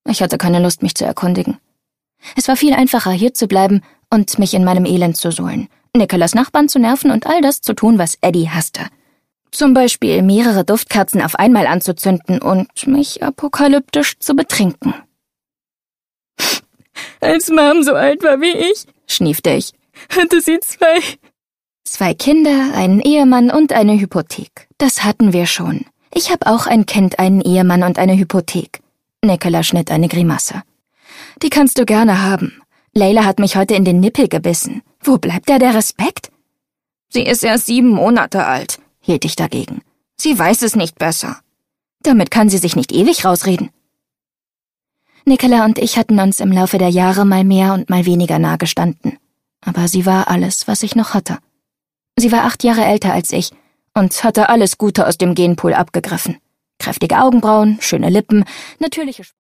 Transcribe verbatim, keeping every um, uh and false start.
Ich hatte keine Lust, mich zu erkundigen. Es war viel einfacher, hier zu bleiben und mich in meinem Elend zu suhlen, Nicholas Nachbarn zu nerven und all das zu tun, was Eddie hasste. Zum Beispiel mehrere Duftkerzen auf einmal anzuzünden und mich apokalyptisch zu betrinken. Als Mom so alt war wie ich, schniefte ich, hatte sie zwei... Zwei Kinder, einen Ehemann und eine Hypothek. Das hatten wir schon. Ich habe auch ein Kind, einen Ehemann und eine Hypothek. Nicola schnitt eine Grimasse. Die kannst du gerne haben. Leila hat mich heute in den Nippel gebissen. Wo bleibt da der Respekt? Sie ist erst sieben Monate alt, hielt ich dagegen. Sie weiß es nicht besser. Damit kann sie sich nicht ewig rausreden. Nicola und ich hatten uns im Laufe der Jahre mal mehr und mal weniger nahe gestanden. Aber sie war alles, was ich noch hatte. Sie war acht Jahre älter als ich und hatte alles Gute aus dem Genpool abgegriffen. Kräftige Augenbrauen, schöne Lippen, natürliche